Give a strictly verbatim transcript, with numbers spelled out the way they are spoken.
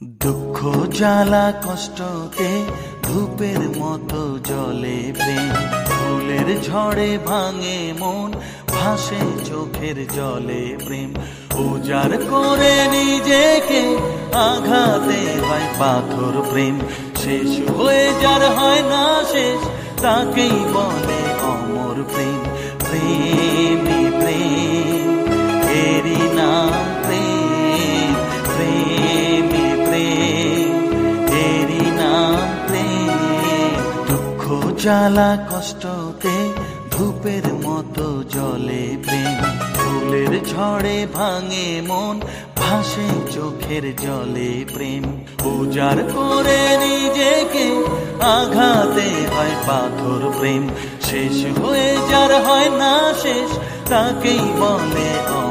দুঃখ জ্বালা কষ্টতে ধূপের মতো জ্বলে প্রেম, ফুলের ঝড়ে ভাঙে মন, ভাসে চোখের জলে প্রেম। উজাড় করে নিজেকে আঘাতে হয় পাথর প্রেম, শেষ হয়ে যার হয় না শেষ তাকেই বলে অমর প্রেম। প্রেমী প্রেম এরই নাম প্রেম, প্রেমী প্রেম এরই নাম প্রেম। দুঃখ জ্বালা কষ্টতে ধূপের মতো জ্বলে প্রেম, ফুলের ঝড়ে ভাঙে মন, ভাসে চোখের জলে প্রেম। উজাড় করে নিজেকে আঘাতে হয় পাথর প্রেম, শেষ হয়ে যার হয় না শেষ তাকেই বলে